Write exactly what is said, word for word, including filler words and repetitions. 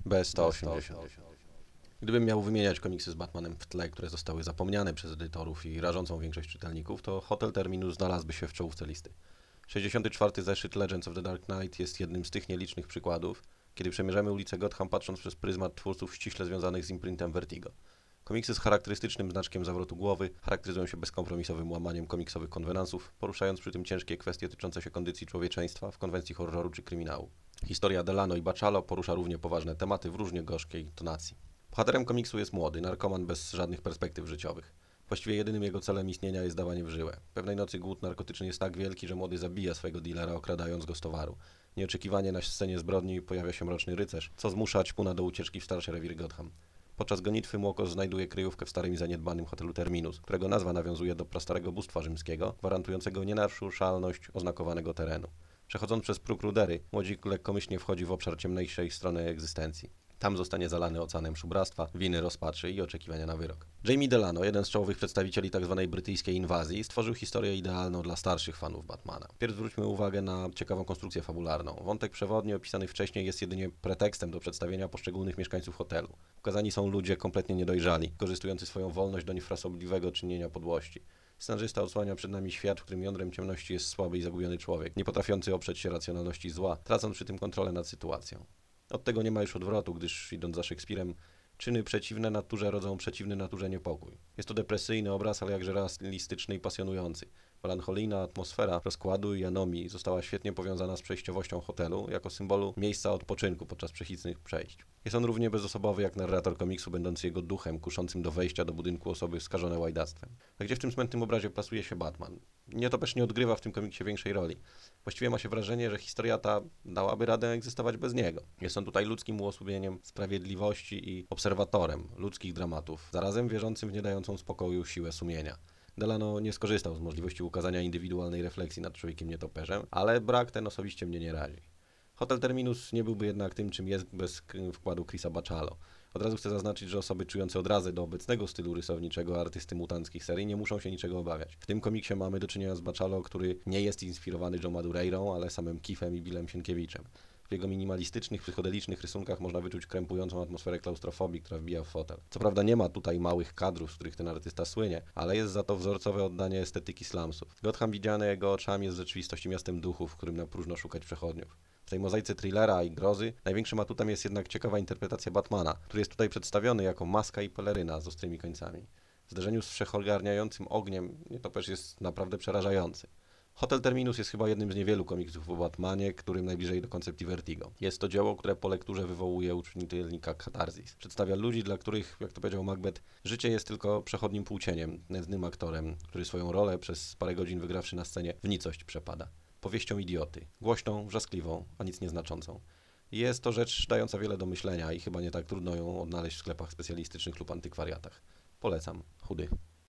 B sto osiemdziesiąt. Gdybym miał wymieniać komiksy z Batmanem w tle, które zostały zapomniane przez edytorów i rażącą większość czytelników, to Hotel Terminus znalazłby się w czołówce listy. sześćdziesiąty czwarty zeszyt Legends of the Dark Knight jest jednym z tych nielicznych przykładów, kiedy przemierzamy ulicę Gotham patrząc przez pryzmat twórców ściśle związanych z imprintem Vertigo. Komiksy z charakterystycznym znaczkiem zawrotu głowy charakteryzują się bezkompromisowym łamaniem komiksowych konwenansów, poruszając przy tym ciężkie kwestie tyczące się kondycji człowieczeństwa w konwencji horroru czy kryminału. Historia Delano i Bacalo porusza równie poważne tematy w różnie gorzkiej tonacji. Bohaterem komiksu jest młody, narkoman bez żadnych perspektyw życiowych. Właściwie jedynym jego celem istnienia jest dawanie w żyłę. Pewnej nocy głód narkotyczny jest tak wielki, że młody zabija swojego dealera, okradając go z towaru. Nieoczekiwanie na scenie zbrodni pojawia się mroczny rycerz, co zmusza ćpuna do ucieczki w starsze rewiry Gotham. Podczas gonitwy Młokos znajduje kryjówkę w starym i zaniedbanym hotelu Terminus, którego nazwa nawiązuje do prastarego bóstwa rzymskiego, gwarantującego nienaruszalność oznakowanego terenu. Przechodząc przez próg rudery, młodzik lekkomyślnie wchodzi w obszar ciemniejszej strony egzystencji. Tam zostanie zalany oceanem szubractwa, winy, rozpaczy i oczekiwania na wyrok. Jamie Delano, jeden z czołowych przedstawicieli tzw. brytyjskiej inwazji, stworzył historię idealną dla starszych fanów Batmana. Pierw zwróćmy uwagę na ciekawą konstrukcję fabularną. Wątek przewodni opisany wcześniej jest jedynie pretekstem do przedstawienia poszczególnych mieszkańców hotelu. Ukazani są ludzie kompletnie niedojrzali, korzystujący swoją wolność do niefrasobliwego czynienia podłości. Scenarzysta odsłania przed nami świat, w którym jądrem ciemności jest słaby i zagubiony człowiek, nie potrafiący oprzeć się racjonalności zła, tracąc przy tym kontrolę nad sytuacją. Od tego nie ma już odwrotu, gdyż idąc za Szekspirem, czyny przeciwne naturze rodzą przeciwny naturze niepokój. Jest to depresyjny obraz, ale jakże realistyczny i pasjonujący. Melancholijna atmosfera rozkładu i anomii została świetnie powiązana z przejściowością hotelu jako symbolu miejsca odpoczynku podczas przechitnych przejść. Jest on równie bezosobowy jak narrator komiksu, będący jego duchem, kuszącym do wejścia do budynku osoby skażone łajdactwem. A gdzie w tym smętnym obrazie plasuje się Batman? Nietoperz nie odgrywa w tym komiksie większej roli. Właściwie ma się wrażenie, że historia ta dałaby radę egzystować bez niego. Jest on tutaj ludzkim uosobieniem sprawiedliwości i obserwatorem ludzkich dramatów, zarazem wierzącym w niedającą spokoju siłę sumienia. Delano nie skorzystał z możliwości ukazania indywidualnej refleksji nad człowiekiem nietoperzem, ale brak ten osobiście mnie nie razi. Hotel Terminus nie byłby jednak tym, czym jest bez wkładu Chrisa Bachalo. Od razu chcę zaznaczyć, że osoby czujące odrazę do obecnego stylu rysowniczego artysty mutanckich serii nie muszą się niczego obawiać. W tym komiksie mamy do czynienia z Bachalo, który nie jest inspirowany Joe Madureirą, ale samym Keithem i Billem Sienkiewiczem. W jego minimalistycznych, psychodelicznych rysunkach można wyczuć krępującą atmosferę klaustrofobii, która wbija w fotel. Co prawda nie ma tutaj małych kadrów, z których ten artysta słynie, ale jest za to wzorcowe oddanie estetyki slumsów. Gotham widziane jego oczami jest w rzeczywistości miastem duchów, w którym na próżno szukać przechodniów. W tej mozaice thrillera i grozy największym atutem jest jednak ciekawa interpretacja Batmana, który jest tutaj przedstawiony jako maska i peleryna z ostrymi końcami. W zderzeniu z wszechogarniającym ogniem nietoperz jest naprawdę przerażający. Hotel Terminus jest chyba jednym z niewielu komiksów o Batmanie, którym najbliżej do koncepcji Vertigo. Jest to dzieło, które po lekturze wywołuje u czytelnika katarzis. Przedstawia ludzi, dla których, jak to powiedział Macbeth, życie jest tylko przechodnim płócieniem, nędznym aktorem, który swoją rolę przez parę godzin wygrawszy na scenie w nicość przepada. Powieścią idioty. Głośną, wrzaskliwą, a nic nieznaczącą. Jest to rzecz dająca wiele do myślenia i chyba nie tak trudno ją odnaleźć w sklepach specjalistycznych lub antykwariatach. Polecam. Chudy.